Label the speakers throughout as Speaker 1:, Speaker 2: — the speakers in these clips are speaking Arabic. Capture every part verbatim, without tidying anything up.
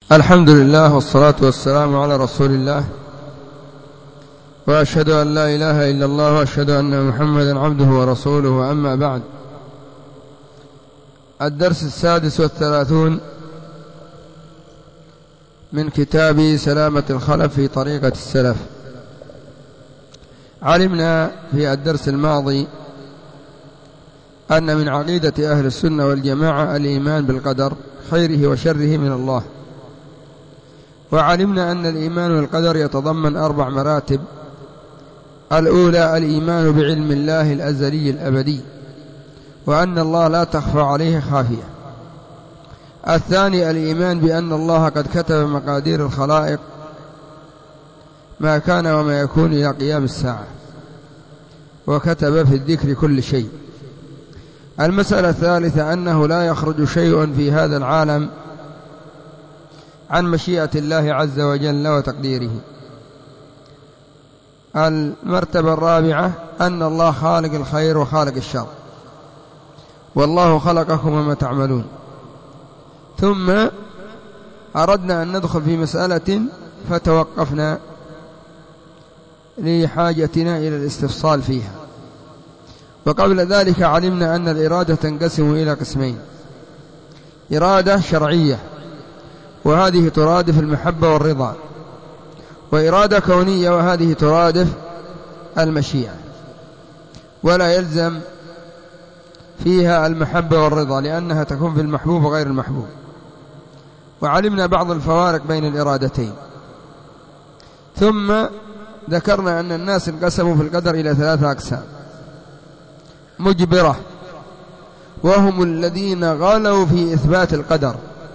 Speaker 1: الحمد لله والصلاة والسلام على رسول الله، وأشهد أن لا إله إلا الله وأشهد أن محمدا عبده ورسوله، وأما بعد. الدرس السادس والثلاثون من كتاب سلامة الخلف في طريقة السلف. علمنا في الدرس الماضي أن من عقيدة أهل السنة والجماعة الإيمان بالقدر خيره وشره من الله، وعلمنا أن الإيمان بالقدر يتضمن أربع مراتب. الأولى الإيمان بعلم الله الأزلي الأبدي، وأن الله لا تخفى عليه خافية. الثاني الإيمان بأن الله قد كتب مقادير الخلائق ما كان وما يكون إلى قيام الساعة، وكتب في الذكر كل شيء. المسألة الثالثة أنه لا يخرج شيء في هذا العالم عن مشيئة الله عز وجل وتقديره. المرتبة الرابعة أن الله خالق الخير وخالق الشر، والله خلقكم وما تعملون. ثم أردنا أن ندخل في مسألة فتوقفنا لحاجتنا إلى الاستفصال فيها. وقبل ذلك علمنا أن الإرادة تنقسم إلى قسمين: إرادة شرعية، وهذه ترادف المحبة والرضا، وإرادة كونية، وهذه ترادف المشيئة، ولا يلزم فيها المحبة والرضا لأنها تكون في المحبوب وغير المحبوب. وعلمنا بعض الفوارق بين الإرادتين. ثم ذكرنا أن الناس انقسموا في القدر إلى ثلاثة أقسام: مجبرة، وهم الذين غلوا في إثبات القدر،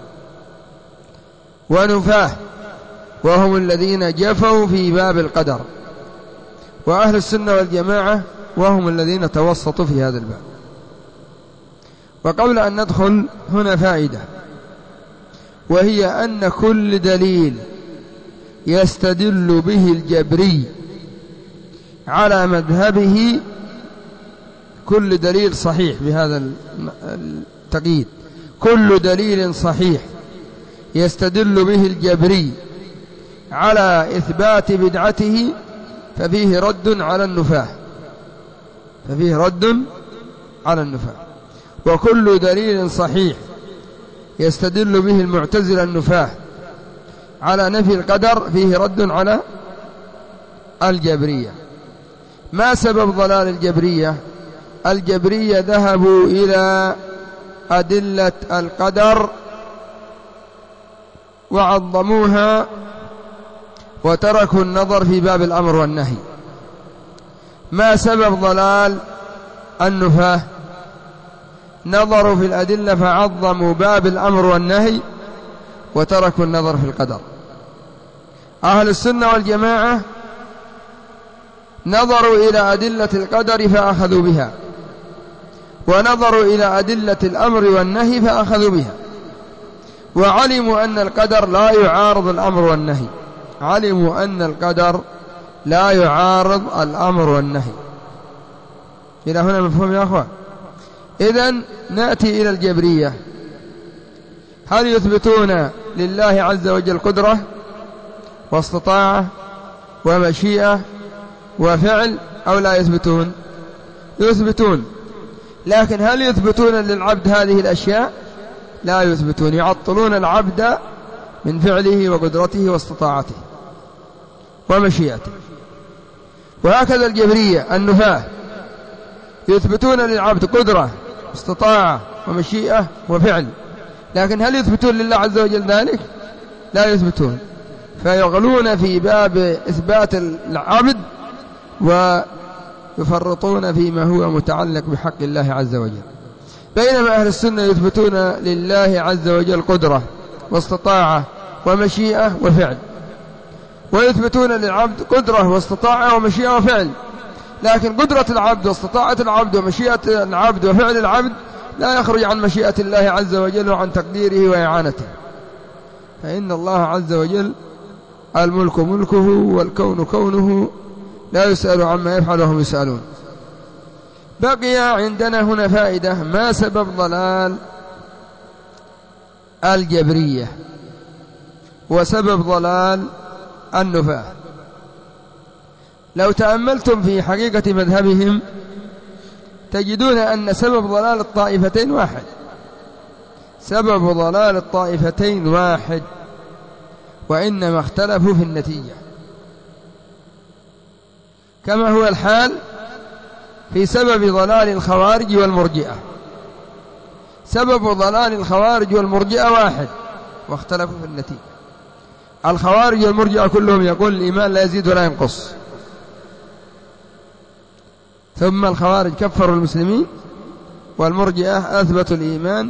Speaker 1: ونفاه، وهم الذين جفوا في باب القدر، وأهل السنة والجماعة وهم الذين توسطوا في هذا الباب. وقبل أن ندخل هنا فائدة، وهي أن كل دليل يستدل به الجبري على مذهبه، كل دليل صحيح بهذا التقييد، كل دليل صحيح يستدل به الجبري على إثبات بدعته ففيه رد على النفاة، ففيه رد على النفاة. وكل دليل صحيح يستدل به المعتزلة النفاة على نفي القدر فيه رد على الجبرية. ما سبب ضلال الجبرية؟ الجبرية ذهبوا إلى أدلة القدر وعظموها وتركوا النظر في باب الأمر والنهي. ما سبب ضلال النفاة؟ نظروا في الأدلة فعظموا باب الأمر والنهي وتركوا النظر في القدر. أهل السنة والجماعة نظروا إلى أدلة القدر فأخذوا بها، ونظروا إلى أدلة الأمر والنهي فأخذوا بها، وعلموا أن القدر لا يعارض الأمر والنهي، علموا أن القدر لا يعارض الأمر والنهي. إلى هنا مفهوم يا أخوان؟ إذن نأتي إلى الجبرية. هل يثبتون لله عز وجل قدرة واستطاعة ومشيئة وفعل أو لا يثبتون؟ يثبتون. لكن هل يثبتون للعبد هذه الأشياء؟ لا يثبتون، يعطلون العبد من فعله وقدرته واستطاعته ومشيئته. وهكذا الجبرية النفاة يثبتون للعبد قدرة استطاعة ومشيئة وفعل، لكن هل يثبتون لله عز وجل ذلك؟ لا يثبتون، فيغلون في باب إثبات العبد ويفرطون فيما هو متعلق بحق الله عز وجل. بينما أهل السنة يثبتون لله عز وجل قدرة واستطاعة ومشيئة وفعل، ويثبتون للعبد قدرة واستطاعة ومشيئة وفعل، لكن قدرة العبد واستطاعة العبد ومشيئة العبد وفعل العبد لا يخرج عن مشيئة الله عز وجل وعن تقديره وإعانته. فإن الله عز وجل الملك ملكه والكون كونه، لا يسأل عما يفعل وهم يسألون. بقي عندنا هنا فائدة: ما سبب ضلال الجبرية؟ وسبب ضلال النفاة. لو تأملتم في حقيقة مذهبهم تجدون أن سبب ضلال الطائفتين واحد، سبب ضلال الطائفتين واحد، وإنما اختلفوا في النتيجة، كما هو الحال في سبب ضلال الخوارج والمرجئة. سبب ضلال الخوارج والمرجئة واحد واختلفوا في النتيجة. الخوارج والمرجئة كلهم يقول الإيمان لا يزيد ولا ينقص، ثم الخوارج كفروا المسلمين، والمرجئة أثبتوا الإيمان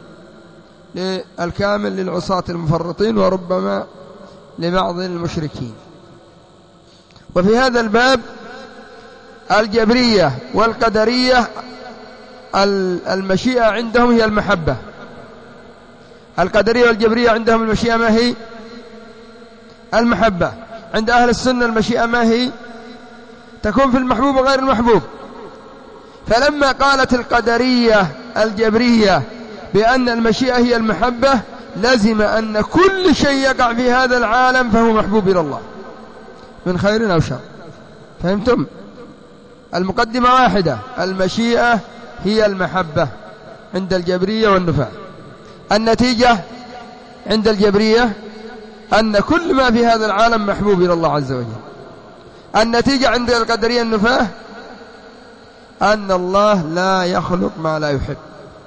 Speaker 1: الكامل للعصاة المفرطين وربما لبعض المشركين. وفي هذا الباب الجبرية والقدرية المشيئة عندهم هي المحبة. القدرية والجبرية عندهم المشيئة ما هي؟ المحبة. عند أهل السنة المشيئة ما هي؟ تكون في المحبوب وغير المحبوب. فلما قالت القدرية الجبرية بأن المشيئة هي المحبة لزم أن كل شيء يقع في هذا العالم فهو محبوب إلى الله من خير أو شر. فهمتم؟ المقدمة واحدة، المشيئة هي المحبة عند الجبرية والنفاة. النتيجة عند الجبرية أن كل ما في هذا العالم محبوب إلى الله عز وجل. النتيجة عند القدرية النفاة أن الله لا يخلق ما لا يحب،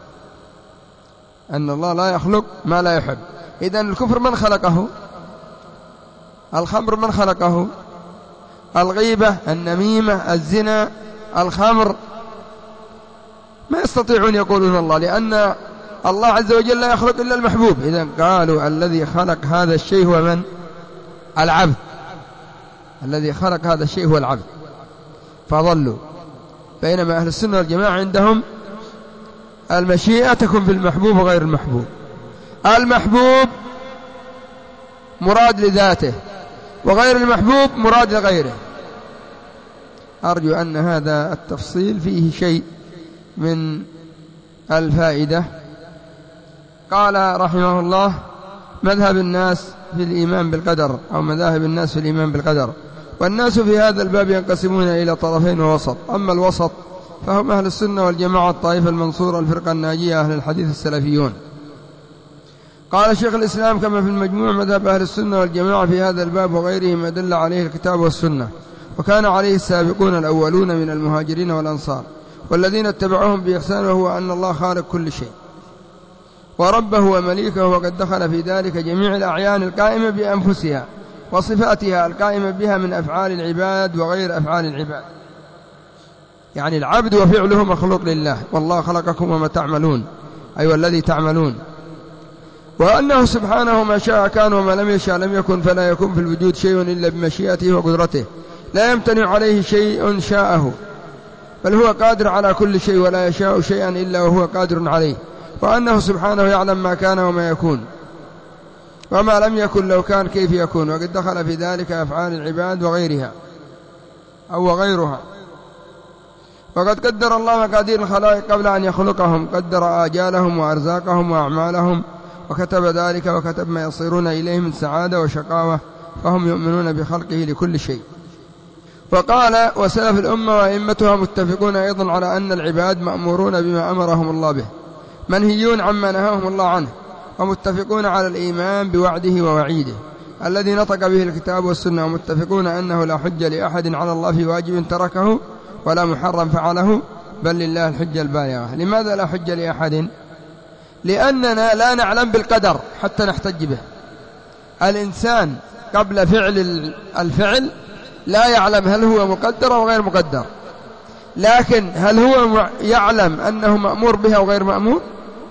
Speaker 1: أن الله لا يخلق ما لا يحب. إذن الكفر من خلقه؟ الخمر من خلقه؟ الغيبة، النميمة، الزنا، الخمر، ما يستطيعون يقولون الله، لأن الله عز وجل لا يخلق إلا المحبوب. إذن قالوا الذي خلق هذا الشيء هو من؟ العبد. الذي خلق هذا الشيء هو العبد، فضلوا. بينما أهل السنة والجماعة عندهم المشيئة تكون في المحبوب وغير المحبوب. المحبوب مراد لذاته، وغير المحبوب مراد لغيره. أرجو أن هذا التفصيل فيه شيء من الفائدة. قال رحمه الله: مذهب الناس في الإيمان بالقدر، أو مذاهب الناس في الإيمان بالقدر. والناس في هذا الباب ينقسمون إلى طرفين ووسط. أما الوسط فهم أهل السنة والجماعة، الطائفة المنصورة، الفرقة الناجية، أهل الحديث السلفيون. قال شيخ الإسلام: كما في المجموع مذهب أهل السنة والجماعة في هذا الباب وغيره ما دل عليه الكتاب والسنة، وكان عليه السابقون الأولون من المهاجرين والأنصار والذين اتبعوهم بإحسان، وهو أن الله خالق كل شيء وربه ومليكه، وقد دخل في ذلك جميع الأعيان القائمة بأنفسها وصفاتها القائمة بها من أفعال العباد وغير أفعال العباد. يعني العبد وفعله مخلوق لله، والله خلقكم وما تعملون، أي أيوة الذي تعملون. وأنه سبحانه ما شاء كان وما لم يشاء لم يكن، فلا يكون في الوجود شيء إلا بمشيئته وقدرته، لا يمتنع عليه شيء شاءه، بل هو قادر على كل شيء، ولا يشاء شيئا إلا وهو قادر عليه. وأنه سبحانه يعلم ما كان وما يكون، وما لم يكن لو كان كيف يكون. وقد دخل في ذلك أفعال العباد وغيرها أو وغيرها. وقد قدر الله مقادير الخلائق قبل أن يخلقهم، قدر آجالهم وأرزاقهم وأعمالهم، وكتب ذلك، وكتب ما يصيرون إليه من سعادة وشقاوة، فهم يؤمنون بخلقه لكل شيء. وقال: وسلف الأمة وأئمتها متفقون أيضا على أن العباد مأمورون بما أمرهم الله به، منهيون عما نهاهم الله عنه، ومتفقون على الإيمان بوعده ووعيده الذي نطق به الكتاب والسنة، ومتفقون أنه لا حجة لأحد على الله في واجب تركه ولا محرم فعله، بل لله الحجة البالغة. لماذا لا حجة لأحد؟ لأننا لا نعلم بالقدر حتى نحتج به. الإنسان قبل فعل الفعل لا يعلم هل هو مقدر أو غير مقدر، لكن هل هو يعلم أنه مأمور بها أو غير مأمور؟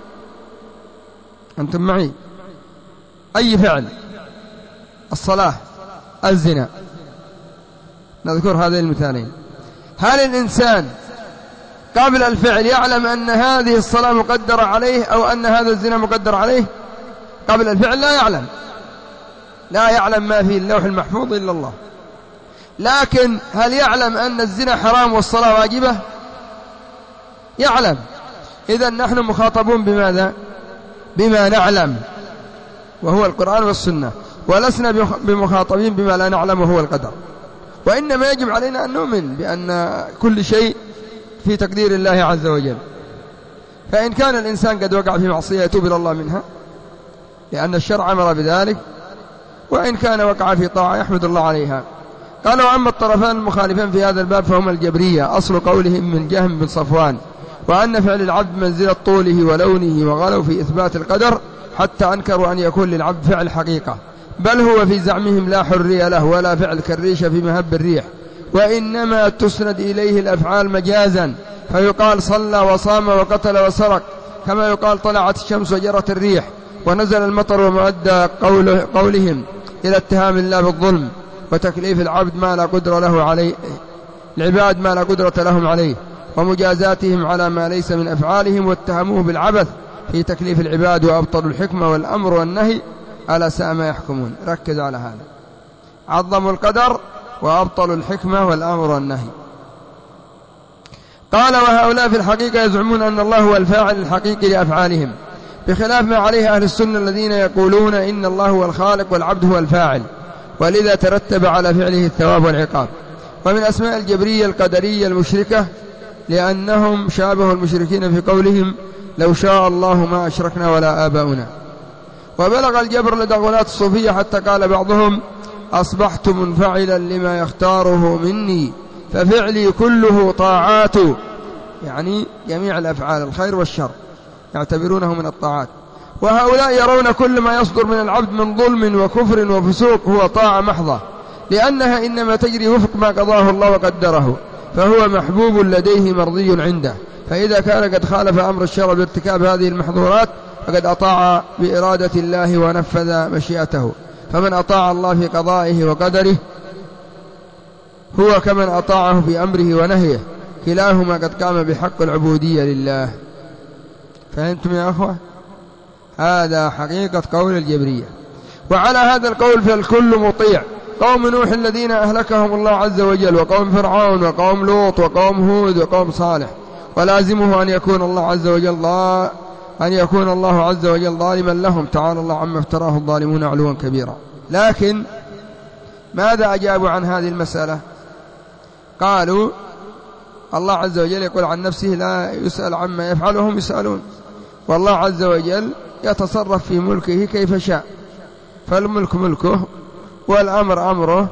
Speaker 1: أنتم معي؟ أي فعل، الصلاة، الزنا، نذكر هذين المثالين. هل الإنسان قبل الفعل يعلم أن هذه الصلاة مقدرة عليه أو أن هذا الزنا مقدر عليه؟ قبل الفعل لا يعلم، لا يعلم ما في اللوح المحفوظ إلا الله. لكن هل يعلم أن الزنا حرام والصلاة واجبة؟ يعلم. إذن نحن مخاطبون بماذا؟ بما نعلم، وهو القرآن والسنة. ولسنا بمخاطبين بما لا نعلمه هو القدر، وإنما يجب علينا أن نؤمن بأن كل شيء في تقدير الله عز وجل. فإن كان الإنسان قد وقع في معصية يتوب إلى الله منها لأن الشرع أمر بذلك، وإن كان وقع في طاعة يحمد الله عليها. قالوا أما الطرفان المخالفين في هذا الباب فهما الجبرية، أصل قولهم من جهم بن صفوان، وأن فعل العبد منزلة طوله ولونه، وغلوا في إثبات القدر حتى أنكروا أن يكون للعبد فعل حقيقة، بل هو في زعمهم لا حرية له ولا فعل كالريشة في مهب الريح، وإنما تسند إليه الأفعال مجازا، فيقال صلى وصام وقتل وسرق، كما يقال طلعت الشمس وجرت الريح ونزل المطر، ومؤدى قوله قولهم إلى اتهام الله بالظلم وتكليف العبد ما لا قدرة له عليه العباد ما لا قدرة لهم عليه، ومجازاتهم على ما ليس من أفعالهم، واتهموه بالعبث في تكليف العباد، وأبطلوا الحكمة والأمر والنهي على ساء ما يحكمون. ركز على هذا، عظموا القدر وأبطلوا الحكمة والأمر والنهي. قال وهؤلاء في الحقيقة يزعمون أن الله هو الفاعل الحقيقي لأفعالهم، بخلاف ما عليه أهل السنة الذين يقولون إن الله هو الخالق والعبد هو الفاعل، ولذا ترتب على فعله الثواب والعقاب. ومن أسماء الجبرية القدرية المشركة، لأنهم شابهوا المشركين في قولهم لو شاء الله ما أشركنا ولا آباؤنا. وبلغ الجبر لدى غلاة الصوفية حتى قال بعضهم أصبحت منفعلا لما يختاره مني، ففعلي كله طاعات، يعني جميع الأفعال الخير والشر يعتبرونه من الطاعات. وهؤلاء يرون كل ما يصدر من العبد من ظلم وكفر وفسوق هو طاعة محضة، لأنها إنما تجري وفق ما قضاه الله وقدره، فهو محبوب لديه مرضي عنده. فإذا كان قد خالف أمر الشرع بارتكاب هذه المحظورات فقد أطاع بإرادة الله ونفذ مشيئته، فمن أطاع الله في قضائه وقدره هو كمن أطاعه في أمره ونهيه، كلاهما قد قام بحق العبودية لله. فهمتم يا أخوة؟ هذا حقيقة قول الجبرية. وعلى هذا القول فالكل مطيع، قوم نوح الذين أهلكهم الله عز وجل، وقوم فرعون، وقوم لوط، وقوم هود، وقوم صالح، ولازمه أن يكون الله عز وجل لا أن يكون الله عز وجل ظالما لهم، تعالى الله عما افتراه الظالمون علوا كبيرا. لكن ماذا أجابوا عن هذه المسألة؟ قالوا الله عز وجل يقول عن نفسه لا يسأل عما يفعلهم يسألون، والله عز وجل يتصرف في ملكه كيف شاء، فالملك ملكه والأمر أمره.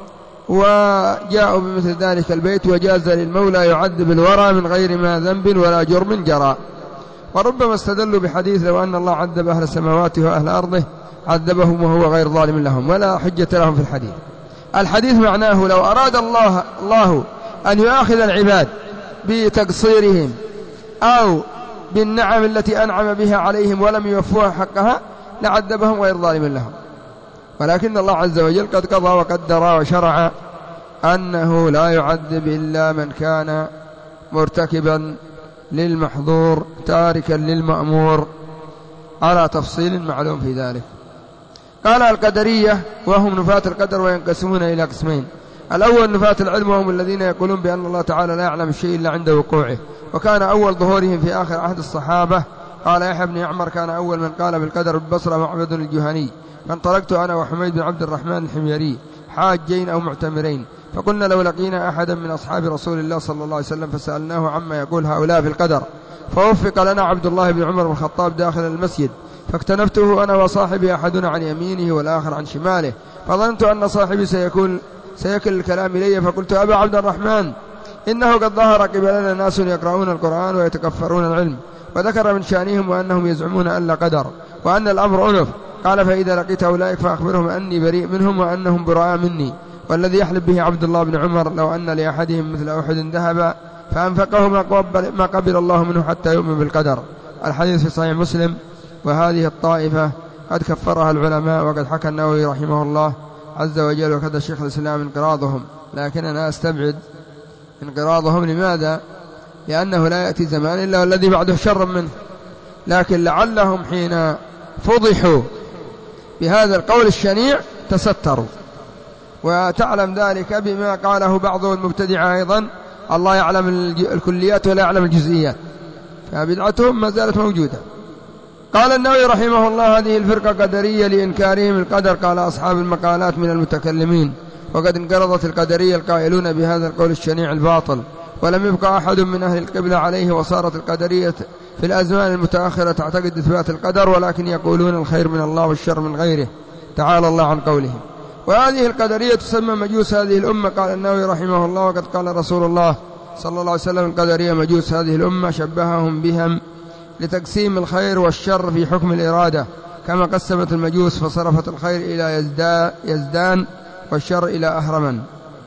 Speaker 1: وجاءوا بمثل ذلك البيت وجاز للمولى يعذب الورى من غير ما ذنب ولا جرم جرى. وربما استدلوا بحديث لو أن الله عذب أهل السماوات وأهل أرضه عذبهم وهو غير ظالم لهم، ولا حجة لهم في الحديث. الحديث معناه لو أراد الله, الله أن يؤاخذ العباد بتقصيرهم أو بالنعم التي أنعم بها عليهم ولم يوفوها حقها لعذبهم غير ظالم لهم، ولكن الله عز وجل قد قضى وقدر وشرع أنه لا يعذب إلا من كان مرتكبا للمحظور تاركا للمأمور، على تفصيل معلوم في ذلك. قال القدرية وهم نفاة القدر وينقسمون إلى قسمين: الأول نفاة العلم، وهم الذين يقولون بأن الله تعالى لا يعلم الشيء إلا عند وقوعه، وكان أول ظهورهم في آخر عهد الصحابة. قال يحيى بن يعمر كان أول من قال بالقدر بالبصرة معبد الجهني، فانطلقت أنا وحميد بن عبد الرحمن الحميري حاجين أو معتمرين، فقلنا لو لقينا أحدا من أصحاب رسول الله صلى الله عليه وسلم فسألناه عما يقول هؤلاء في القدر، فوفق لنا عبد الله بن عمر بن الخطاب داخل المسجد، فاكتنفته أنا وصاحبي أحدنا عن يمينه والآخر عن شماله، فظننت أن صاحبي سيكون سيكل الكلام إلي، فقلت أبا عبد الرحمن إنه قد ظهر قبلنا ناس يقرؤون القرآن ويتكفرون العلم، وذكر من شأنهم وأنهم يزعمون أن لا قدر وأن الأمر أنف. قال فإذا لقيت أولئك فأخبرهم أني بريء منهم وأنهم براء مني، والذي يحلف به عبد الله بن عمر لو أن لأحدهم مثل أحد ذهب فأنفقه ما قبل الله منه حتى يؤمن بالقدر. الحديث في صحيح مسلم. وهذه الطائفة قد كفرها العلماء، وقد حكى النووي رحمه الله عز وجل وكذا الشيخ الإسلام انقراضهم، لكن أنا أستبعد انقراضهم. لماذا؟ لأنه لا يأتي زمان إلا والذي بعده شر منه، لكن لعلهم حين فضحوا بهذا القول الشنيع تستروا. وتعلم ذلك بما قاله بعض المبتدعة أيضا: الله يعلم الكليات ولا يعلم الجزئيات، فبدعتهم ما زالت موجودة. قال النووي رحمه الله: هذه الفرقة قدرية لإنكارهم القدر. قال أصحاب المقالات من المتكلمين: وقد انقرضت القدرية القائلون بهذا القول الشنيع الباطل، ولم يبقى أحد من أهل القبلة عليه، وصارت القدرية في الأزمان المتأخرة تعتقد إثبات القدر، ولكن يقولون الخير من الله والشر من غيره، تعالى الله عن قولهم. وهذه القدرية تسمى مجوس هذه الأمة. قال النووي رحمه الله: وقد قال رسول الله صلى الله عليه وسلم: القدرية مجوس هذه الأمة، شبههم بهم لتقسيم الخير والشر في حكم الإرادة، كما قسمت المجوس فصرفت الخير إلى يزدان والشر إلى أهرمن،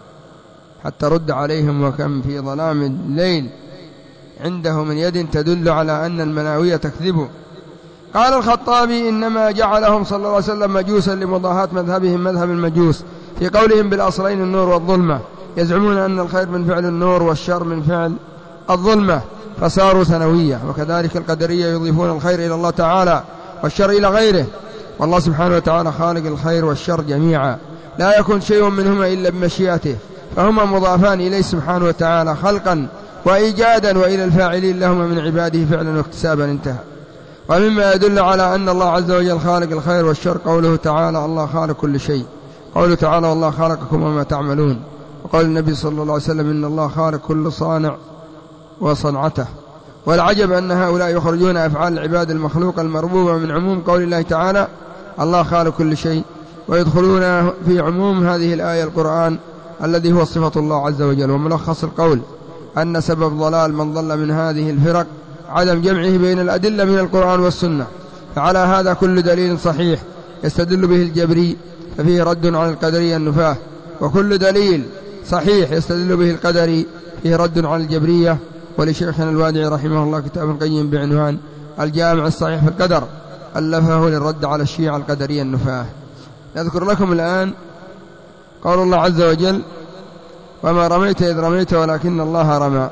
Speaker 1: حتى رد عليهم: وكم في ظلام الليل عنده من يد تدل على أن المناوية تكذب. قال الخطابي: إنما جعلهم صلى الله عليه وسلم مجوسا لمضاهاة مذهبهم مذهب المجوس في قولهم بالأصلين النور والظلمة، يزعمون أن الخير من فعل النور والشر من فعل الظلمة، فصاروا ثانوية. وكذلك القدرية يضيفون الخير إلى الله تعالى والشر إلى غيره، والله سبحانه وتعالى خالق الخير والشر جميعا، لا يكون شيء منهما إلا بمشيئته، فهما مضافان إليه سبحانه وتعالى خلقا وإيجادا، وإلى الفاعلين لهما من عباده فعلا واكتسابا. انتهى. ومما يدل على أن الله عز وجل خالق الخير والشر قوله تعالى: الله خالق كل شيء. قوله تعالى: والله خالقكم وما تعملون. وقول النبي صلى الله عليه وسلم: إن الله خالق كل صانع وصنعته. والعجب أن هؤلاء يخرجون أفعال العباد المخلوقة المربوبة من عموم قول الله تعالى: الله خالق كل شيء، ويدخلون في عموم هذه الآية القرآن الذي هو صفة الله عز وجل. وملخص القول أن سبب ضلال من ضل من هذه الفرق عدم جمعه بين الأدلة من القرآن والسنة، فعلى هذا كل دليل صحيح يستدل به الجبري ففيه رد على القدرية النفاة، وكل دليل صحيح يستدل به القدري فيه رد على الجبرية. ولشيخنا الوادعي رحمه الله كتاب قيم بعنوان الجامع الصحيح في القدر، ألفه للرد على الشيعة القدرية النفاة. نذكر لكم الآن قول الله عز وجل: وما رميت إذ رميت ولكن الله رمى.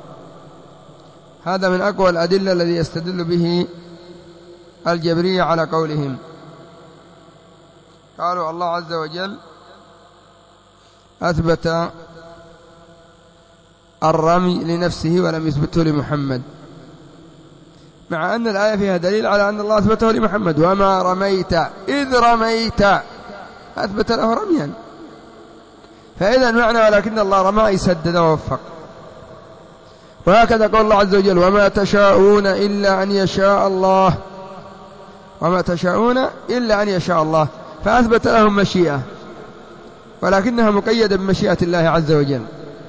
Speaker 1: هذا من أقوى الأدلة الذي يستدل به الجبرية على قولهم. قالوا الله عز وجل أثبت الرمي لنفسه ولم يثبته لمحمد، مع أن الآية فيها دليل على أن الله أثبته لمحمد: وما رميت إذ رميت، أثبت له رميا. فإذا المعنى ولكن الله رمى يسدد ووفق. وهكذا قول الله عز وجل: وما تشاءون إلا أن يشاء الله، وما تشاءون إلا أن يشاء الله، فأثبت لهم مشيئة، ولكنها مقيدة بمشيئة الله عز وجل.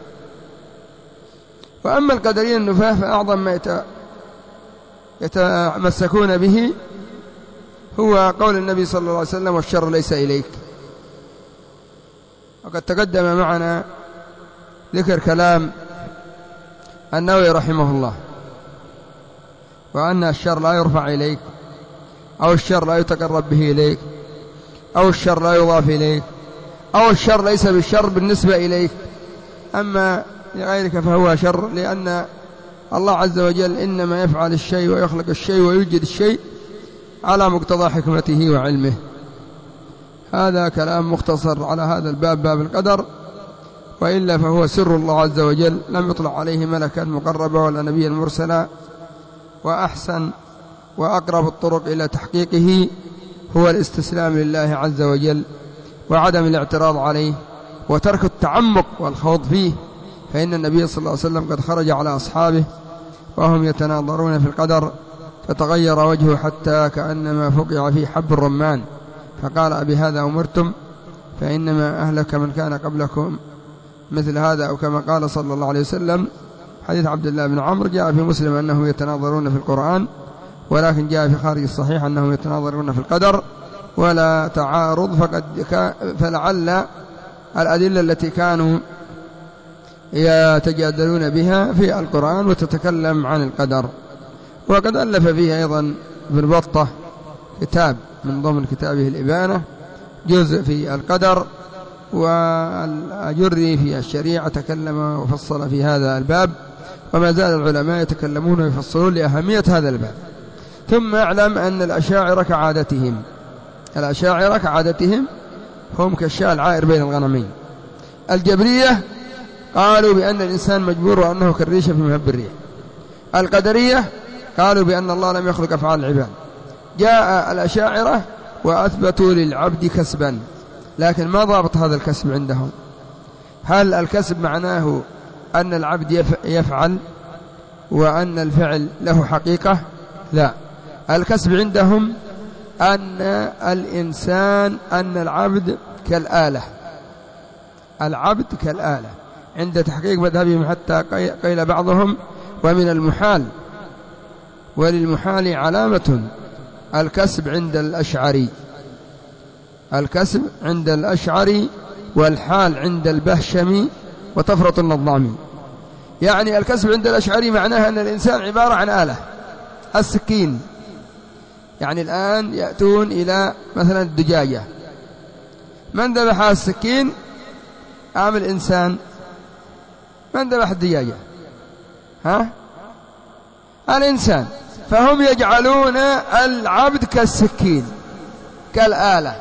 Speaker 1: وأما القدرية النفاة فأعظم ما يتمسكون به هو قول النبي صلى الله عليه وسلم: والشر ليس إليك. وقد تقدم معنا ذكر كلام النووي رحمه الله، وأن الشر لا يرفع إليك، أو الشر لا يتقرب به إليك، أو الشر لا يضاف إليك، أو الشر ليس بالشر بالنسبة إليك، أما لغيرك فهو شر، لأن الله عز وجل إنما يفعل الشيء ويخلق الشيء ويوجد الشيء على مقتضى حكمته وعلمه. هذا كلام مختصر على هذا الباب، باب القدر، وإلا فهو سر الله عز وجل، لم يطلع عليه ملكا مقربا ولا نبيا مرسلا. وأحسن وأقرب الطرق إلى تحقيقه هو الاستسلام لله عز وجل، وعدم الاعتراض عليه، وترك التعمق والخوض فيه. فإن النبي صلى الله عليه وسلم قد خرج على أصحابه وهم يتناظرون في القدر، فتغير وجهه حتى كأنما فقع في حب الرمان، فقال: أبهذا أمرتم؟ فإنما أهلك من كان قبلكم مثل هذا، أو كما قال صلى الله عليه وسلم. حديث عبد الله بن عمرو جاء في مسلم أنهم يتناظرون في القرآن، ولكن جاء في خارج الصحيح أنهم يتناظرون في القدر، ولا تعارض. فقد فلعل الأدلة التي كانوا يتجادلون بها في القرآن وتتكلم عن القدر. وقد ألف فيه أيضا ابن بطة كتاب من ضمن كتابه الإبانة، جزء في القدر، والأجري في الشريعة تكلم وفصل في هذا الباب، وما زال العلماء يتكلمون ويفصلون لأهمية هذا الباب. ثم اعلم أن الأشاعرة كعادتهم الأشاعرة كعادتهم هم كالشاة العائر بين الغنمين. الجبرية قالوا بأن الإنسان مجبور وأنه كالريشة في مهب الريح. القدرية قالوا بأن الله لم يخلق أفعال العباد. جاء الأشاعرة وأثبتوا للعبد كسبا، لكن ما ضابط هذا الكسب عندهم؟ هل الكسب معناه أن العبد يفعل وأن الفعل له حقيقة؟ لا، الكسب عندهم أن الإنسان أن العبد كالآلة، العبد كالآلة عند تحقيق مذهبهم، حتى قيل بعضهم ومن المحال وللمحال علامة الكسب عند الأشعري، الكسب عند الأشعري والحال عند البهشمي وتفرط النظامي. يعني الكسب عند الأشعري معناها أن الإنسان عبارة عن آلة، السكين. يعني الآن يأتون إلى مثلا الدجاجة، من ذبح السكين؟ عامل إنسان. من ذبح الدجاجة؟ ها؟ الإنسان. فهم يجعلون العبد كالسكين كالآلة،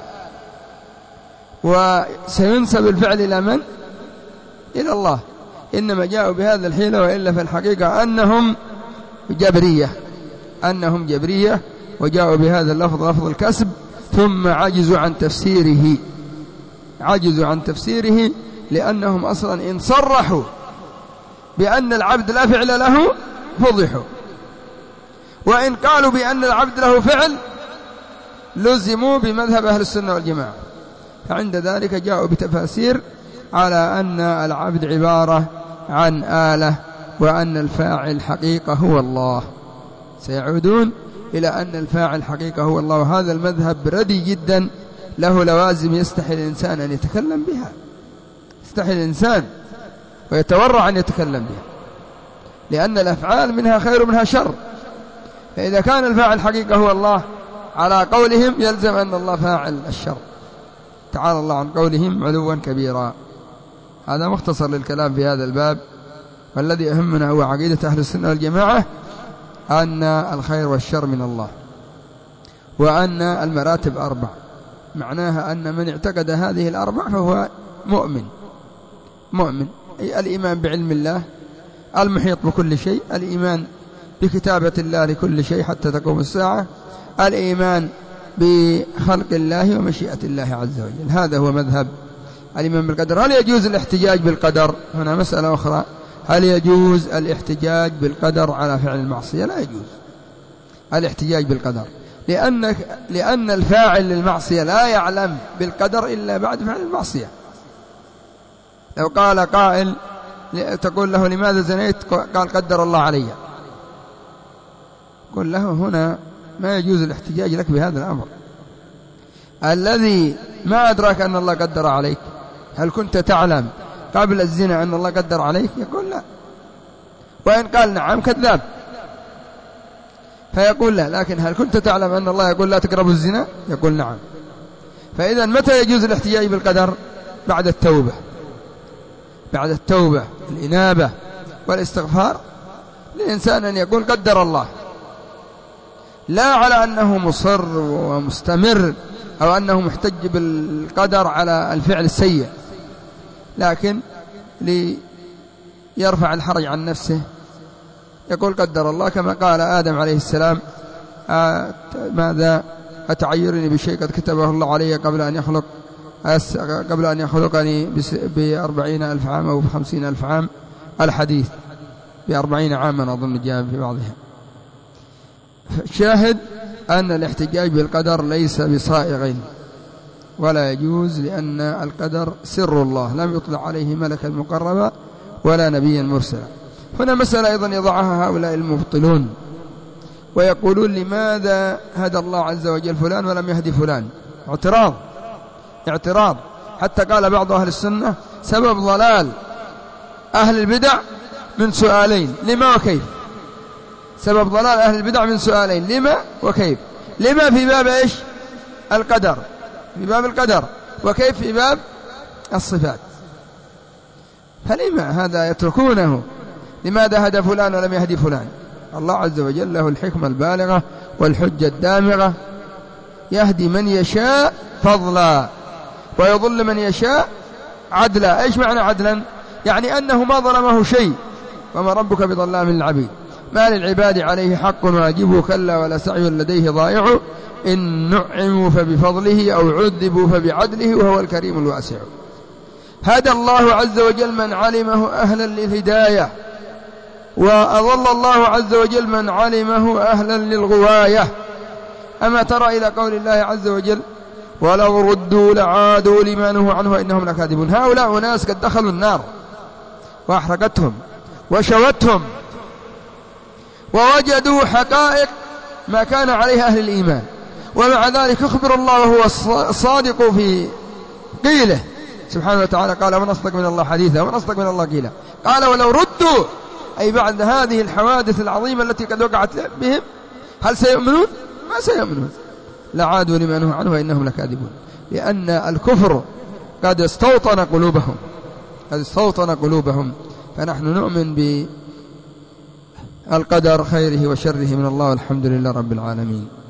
Speaker 1: وسينسب الفعل إلى من؟ إلى الله. إنما جاءوا بهذا الحيلة، وإلا في الحقيقة أنهم جبرية، أنهم جبرية، وجاءوا بهذا اللفظ لفظ الكسب، ثم عجزوا عن تفسيره، عجزوا عن تفسيره لأنهم أصلا إن صرحوا بأن العبد لا فعل له فضحوا، وإن قالوا بأن العبد له فعل لزموا بمذهب أهل السنة والجماعة. فعند ذلك جاءوا بتفاسير على أن العبد عبارة عن آلة، وأن الفاعل حقيقة هو الله. سيعودون إلى أن الفاعل حقيقة هو الله، وهذا المذهب ردي جدا، له لوازم يستحي الإنسان أن يتكلم بها، يستحي الإنسان ويتورع أن يتكلم بها، لأن الأفعال منها خير ومنها شر. فإذا كان الفاعل حقيقة هو الله على قولهم، يلزم أن الله فاعل الشر، تعالى الله عن قولهم علوا كبيرا. هذا مختصر للكلام في هذا الباب، والذي يهمنا هو عقيدة أهل السنة والجماعة أن الخير والشر من الله، وأن المراتب أربع، معناها أن من اعتقد هذه الأربع فهو مؤمن. مؤمن أي الإيمان بعلم الله المحيط بكل شيء، الإيمان بكتابة الله لكل شيء حتى تقوم الساعة، الإيمان بخلق الله ومشيئة الله عز وجل. هذا هو مذهب الإيمان بالقدر. هل يجوز الاحتجاج بالقدر؟ هنا مسألة أخرى، هل يجوز الاحتجاج بالقدر على فعل المعصية؟ لا يجوز الاحتجاج بالقدر، لأن لأن الفاعل للمعصية لا يعلم بالقدر إلا بعد فعل المعصية. لو قال قائل تقول له لماذا زنيت؟ قال قدر الله علي، قل له هنا ما يجوز الاحتجاج لك بهذا الأمر. الذي ما أدراك أن الله قدر عليك، هل كنت تعلم قبل الزنا أن الله قدر عليك؟ يقول لا، وإن قال نعم كذاب، فيقول لا. لكن هل كنت تعلم أن الله يقول لا تقربوا الزنا؟ يقول نعم. فإذا متى يجوز الاحتجاج بالقدر؟ بعد التوبة، بعد التوبة الإنابة والاستغفار للإنسان أن يقول قدر الله، لا على أنه مصر ومستمر أو أنه محتج بالقدر على الفعل السيء، لكن ليرفع الحرج عن نفسه يقول قدر الله، كما قال آدم عليه السلام ماذا أتعيرني بشيء قد كتبه الله علي قبل أن يخلق قبل أن يخلقني بأربعين ألف عام أو بخمسين ألف عام، الحديث بأربعين عاما أظن جاء في بعضها. شاهد أن الاحتجاج بالقدر ليس بصائغ ولا يجوز، لأن القدر سر الله لم يطلع عليه ملكا مقربا ولا نبيا مرسلا. هنا مسألة أيضا يضعها هؤلاء المبطلون ويقولون لماذا هدى الله عز وجل فلان ولم يهدي فلان؟ اعتراض اعتراض حتى قال بعض أهل السنة سبب ضلال أهل البدع من سؤالين، لما وكيف. سبب ضلال أهل البدع من سؤالين، لما وكيف. لما في باب إيش؟ القدر، في باب القدر، وكيف في باب الصفات. فلما هذا يتركونه؟ لماذا هدى فلان ولم يهدي فلان؟ الله عز وجل له الحكمة البالغة والحجة الدامغة، يهدي من يشاء فضلا ويضل من يشاء عدلا. إيش معنى عدلا؟ يعني أنه ما ظلمه شيء، وما ربك بظلام للعبيد، ما للعباد عليه حق واجب كلا ولا سعي لديه ضائع إن نعموا فبفضله أو عذبوا فبعدله وهو الكريم الواسع. هدى الله عز وجل من علمه أهلا للهداية، وأضل الله عز وجل من علمه أهلا للغواية. أما ترى إلى قول الله عز وجل ولو ردوا لعادوا لما نهوا عنه وإنهم لكاذبون. هؤلاء ناس قد دخلوا النار وأحرقتهم وشوتهم ووجدوا حقائق ما كان عليها أهل الإيمان، ومع ذلك يخبر الله وهو الصادق في قيله سبحانه وتعالى قال ومن أصدق من الله حديثا ومن أصدق من الله قيلا. قال ولو ردوا أي بعد هذه الحوادث العظيمة التي قد وقعت بهم هل سيؤمنون؟ ما سيؤمنون. لعادوا لما نهوا عنه وإنهم لكاذبون، لأن الكفر قد استوطن قلوبهم قد استوطن قلوبهم. فنحن نؤمن بالقدر خيره وشره من الله والحمد لله رب العالمين.